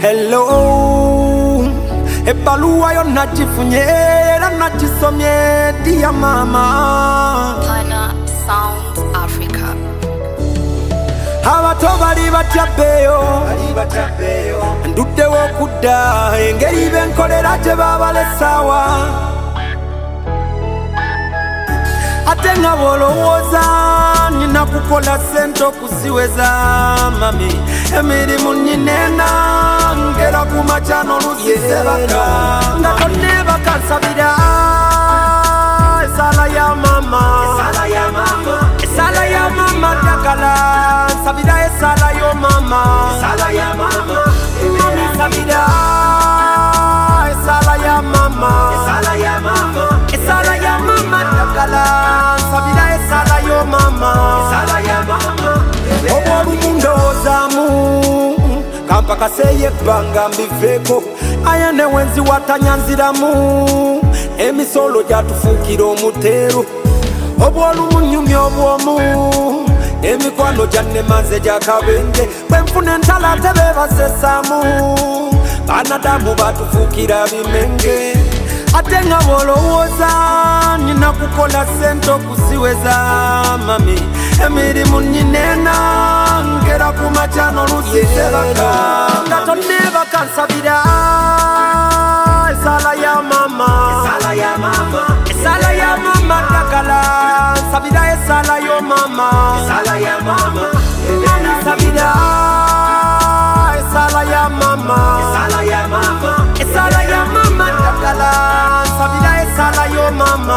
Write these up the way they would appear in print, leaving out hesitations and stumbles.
Hello, ebbaluwa yonna gifunye era nagisomye dia mama. Pana Sound Africa. Abato bali batya beyo nduddewo okudda engeri benkolera gye babalesawa ate nga bw'olowooza nina kukola ssente okuziweza mami emirimu nnina ngera ku makya n'olusisebaka nga tonneebaka nsabira esala ya mama ddagala nsabira esala yo mama mami nsabira esala ya mama ddagala nsabira esala yo mama obw'olumu ndowoozaamu kampa kaseeyo ebbanga mbiveeko aya ne wenzi watanya nziramu emisolo gyatufuukira omuteero obw'olumu nnyumya obwomu emikwano gyannemaze gyakabenje bwenfuna entala tebeebasesaamu banadamu batufuukira bimenge ate nga bw'olowooza nina kukola ssente okuziweza mami emirimu nnina ngera ku makya n'olusisebaka nga tonneebaka nsabira esala ya mama ddagala nsabira esala yo mama mami nsabira esala ya mama ddagala nsabira esala yo mama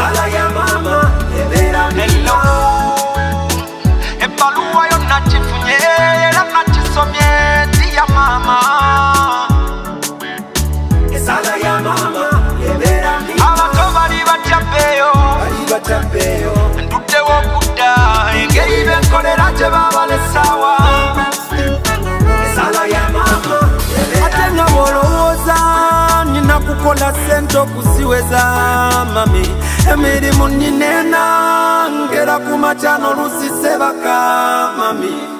Hello, ebbaluwa yonna gifunye era nagisomye dia mama abato bali batya beyo nduddewo okudda engeri benkolera gye babalesawa ate nga bw'olowooza nina kukola ssente okuziweza mami emirimu nnina ngera ku makya n'olusisebaka mami